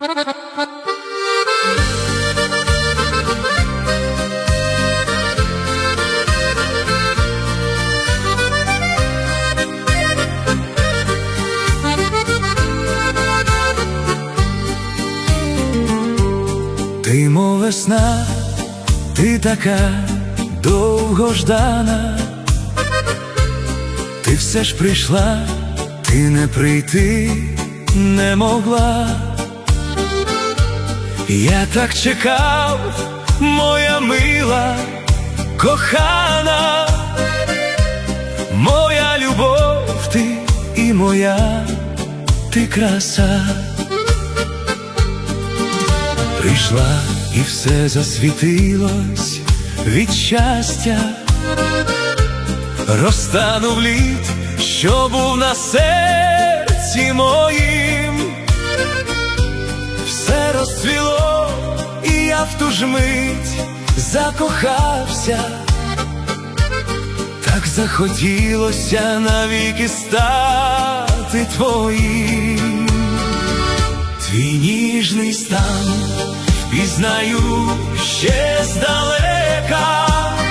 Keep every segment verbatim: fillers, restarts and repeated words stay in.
Ти, мов весна, ти така довгождана, ти все ж прийшла, ти не прийти не могла. Я так чекав, моя мила, кохана, моя любов ти і моя ти краса. Прийшла і все засвітилось від щастя, розтанув лід, що був на серці моїм. Все розцвіло, і я в ту ж мить закохався. Так захотілося навіки стати твоїм. Твій ніжний стан впізнаю ще здалека,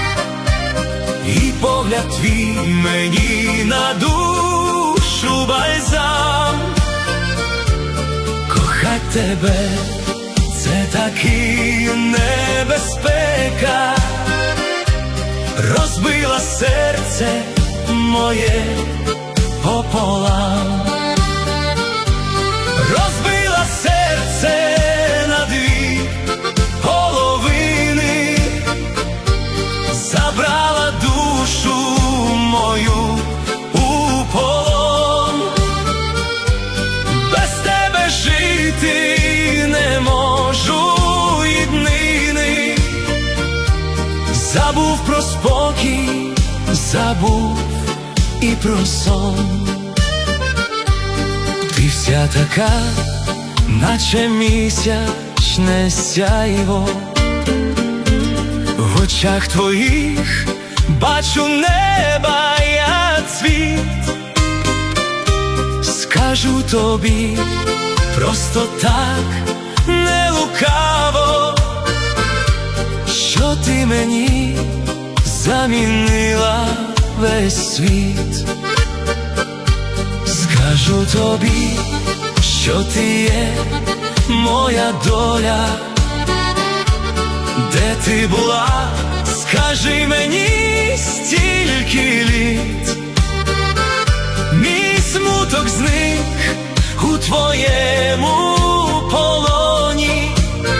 і погляд твій мені на душу бальзам. Кохать тебе — це таки небезпека, розбила серце моє пополам. Розбила серце на дві половини, забрала душу мою у полон. Без тебе жити не можу і днини. Забув про спокій, забув і про сон. Ти вся така, наче місячне сяйво, в очах твоїх бачу неба я цвіт. Скажу тобі просто так, не лукаво, що ти мені замінила весь світ. Скажу тобі, що ти є моя доля. Де ти була, скажи мені стільки літ. Мій смуток зник у твоєму полоні,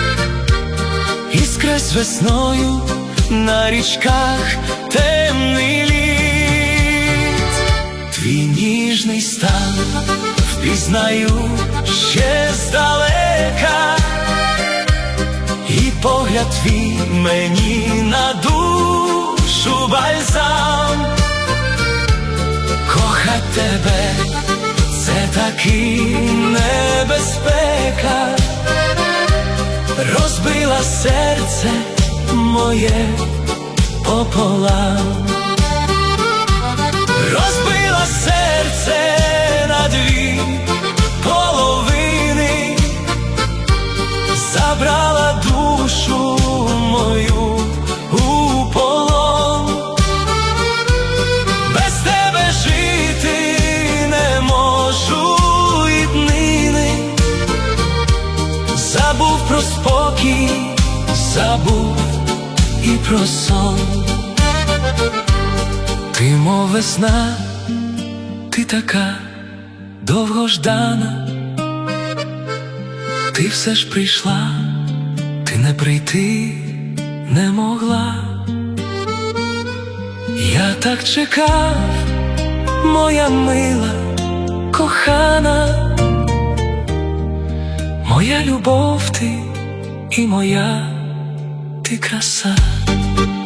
іскресь весною на річках темний лід. Твій ніжний стан впізнаю ще здалека, і погляд твій мені на душу бальзам. Кохать тебе — це таки небезпека, розбила серце моє пополам. Розбила серце на дві половини, забрала душу мою у полон. Без тебе жити не можу і днини. Забув про спокій, забув і про сон. Ти, мов весна, ти така довгождана, ти все ж прийшла, ти не прийти не могла. Я так чекав, моя мила, кохана, моя любов ти і моя ти краса.